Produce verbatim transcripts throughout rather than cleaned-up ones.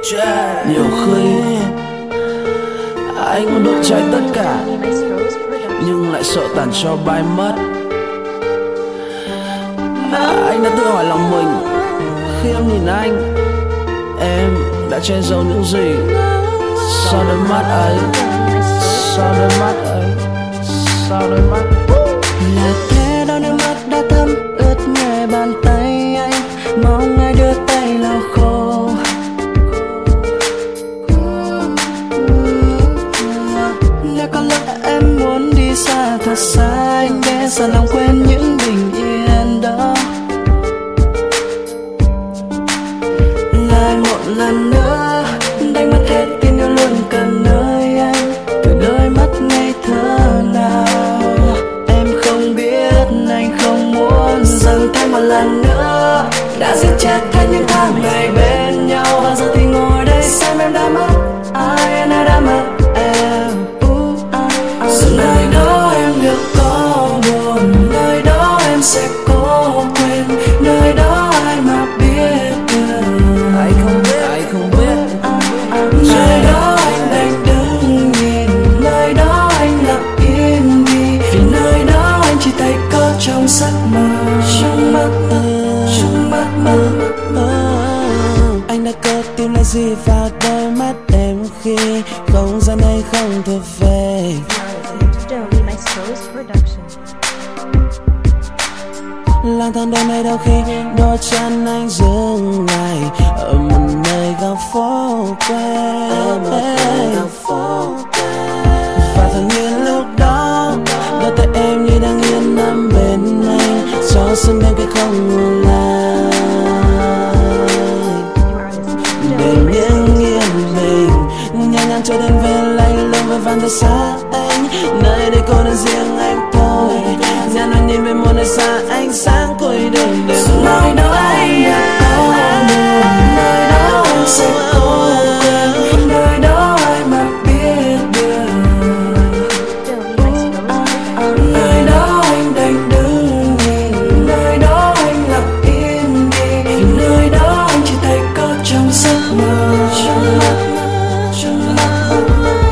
Nhiều khi anh muốn đốt cháy tất cả, nhưng lại sợ tàn tro bay mất. à, Anh đã tự hỏi lòng mình khi em nhìn anh, em đã che giấu những gì sau đôi mắt ấy, sau đôi mắt ấy, sau đôi mắt. Là thế đó, nước mắt đã thấm ướt nhẹ bàn tay anh, mong ai đưa tay lau khô. Nếu có lúc em muốn đi xa thật xa, anh để xa lòng quên những bình yên đó. Lại một lần nữa đánh mất hết tin yêu luôn cần nơi anh, từ đôi mắt ngây thơ nào. Em không biết anh không muốn dừng thêm một lần nữa, đã giết chết hết những tháng ngày bên nhau. Và giờ thì ngồi đây xem em đã mất ai, anh đã mất em. Giờ nơi đó em được có buồn, nơi đó em sẽ cố quên, nơi đó ai mà biết được. Ai không biết, ai không biết. Nơi đó anh đành đứng nhìn, nơi đó anh lặng yên đi, vì nơi đó anh chỉ thấy có trong giấc mơ, trong mắt mơ, trong mắt mơ. Anh đã có tìm lại gì vào đôi mắt em khi không gian này không thuộc về. Lang thang đêm nay đôi khi đôi chân anh dừng lại ở một nơi góc phố quen. Và thật như lúc đó đôi tay em như đang yên nằm bên anh, cho sương đêm cái không ngủ lại. Đêm những yên bình nhẹ nhàng cho đến về lạnh lùng và vang về xa anh, nơi đây cô đơn riêng anh thôi. Nhà nói nhìn về một nơi xa ánh sáng cuối đường đêm. Nơi đó anh đã có buồn, nơi đó anh sẽ cố quên, nơi đó ai mà biết được. Nơi đó anh đành đứng nhìn, nơi đó anh lặng yên đi, vì nơi đó anh chỉ thấy có trong giấc mơ, trong mắt mơ, trong mắt mơ.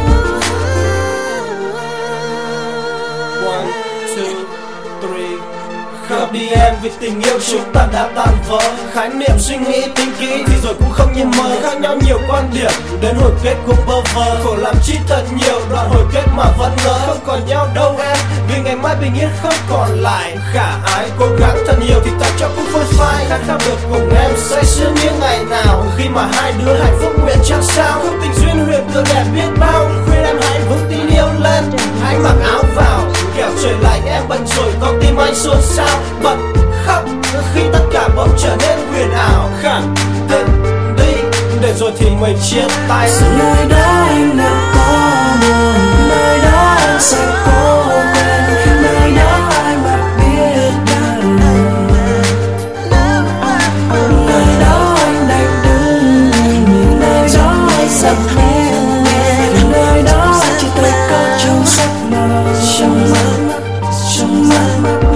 One, two, three. Khóc đi em vì tình yêu chúng ta đã tan vỡ. Khái niệm suy nghĩ tính kỹ thì rồi cũng không như mơ. Khác nhau nhiều quan điểm đến hồi kết cũng bơ vơ. Khổ làm chi thật nhiều đoạn hồi kết mà vẫn ngỡ. Không còn nhau đâu em, vì ngày mai bình yên không còn lại. Khả ái cố gắng thật nhiều thì ta cho cũng phôi phai. Khát khao được cùng em say sưa những ngày nào, khi mà hai đứa hạnh phúc nguyện chắc sao. Không tình duyên huyền tựa đẹp biết bao, khuyên em hãy vững tin yêu lên. Hãy mặc áo vào kẻo trời lạnh em bận rồi con tim anh xôn xao. Bật khóc khi tất cả bỗng trở nên huyền ảo. Khẳng định đi để rồi thì mình chia tay. Nơi đó anh đã có buồn, nơi đó anh sẽ cố quên, nơi đó ai mà biết được. Nơi đó anh đành đứng nhìn, nơi đó anh sắp em nghe, nơi đó anh chỉ thấy có trong giấc mơ, trong mắt, trong mắt.